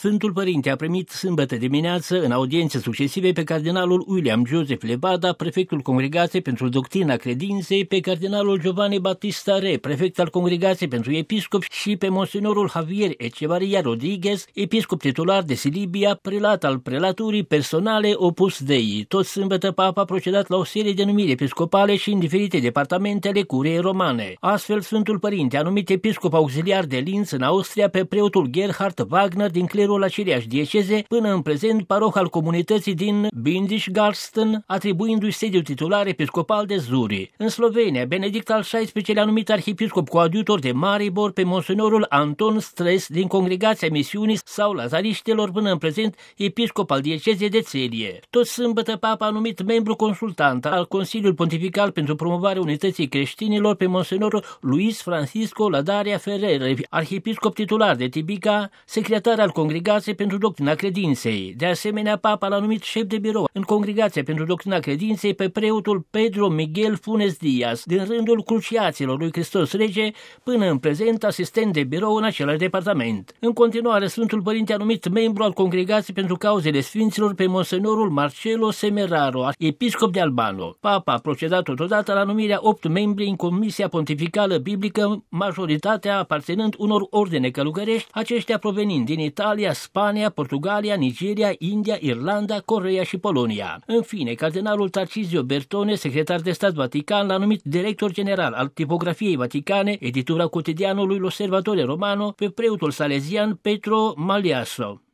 Sfântul Părinte a primit sâmbătă dimineață, în audiențe succesive, pe cardinalul William Joseph Levada, prefectul Congregației pentru Doctrina Credinței, pe cardinalul Giovanni Battista Re, prefect al Congregației pentru Episcopi, și pe monsignorul Javier Echevarria Rodriguez, episcop titular de Silibia, prelat al prelaturii personale Opus Dei. Tot sâmbătă Papa a procedat la o serie de numiri episcopale și în diferite departamente ale Curiei Romane. Astfel, Sfântul Părinte a numit episcop auxiliar de Linz, în Austria, pe preotul Gerhard Wagner din clerul aceeași dieceze, până în prezent paroh al comunității din Bindischgarsten, atribuindu-i sediul titular episcopal de Zuri. În Slovenia, Benedict al XVI-lea a numit arhiepiscop coadjutor de Maribor pe monsignorul Anton Stres din Congregația Misiunii sau Lazariștilor, până în prezent episcop al diecezei de Țelie. Tot sâmbătă Papa a numit membru consultant al Consiliului Pontifical pentru promovarea unității creștinilor pe monsignorul Luis Francisco Ladaria Ferrer, arhiepiscop titular de Tibica, secretar al Congregației pentru Doctrina Credinței. De asemenea, Papa l-a numit șef de birou în Congregația pentru Doctrina Credinței pe preotul Pedro Miguel Funes Diaz, din rândul Cruciaților lui Hristos Rege, până în prezent asistent de birou în același departament. În continuare, Sfântul Părinte a numit membru al Congregației pentru Cauzele Sfinților pe monsignorul Marcelo Semeraro, episcop de Albano. Papa a procedat totodată la numirea 8 membri în Comisia Pontificală Biblică, majoritatea aparținând unor ordine călugărești, aceștia provenind din Italia, Spania, Portugalia, Nigeria, India, Irlanda, Coreea și Polonia. În fine, cardinalul Tarcisio Bertone, secretar de stat Vatican, l-a numit director general al Tipografiei Vaticane, editura cotidianului L'Osservatore Romano, pe preotul salezian Petro Maliaso.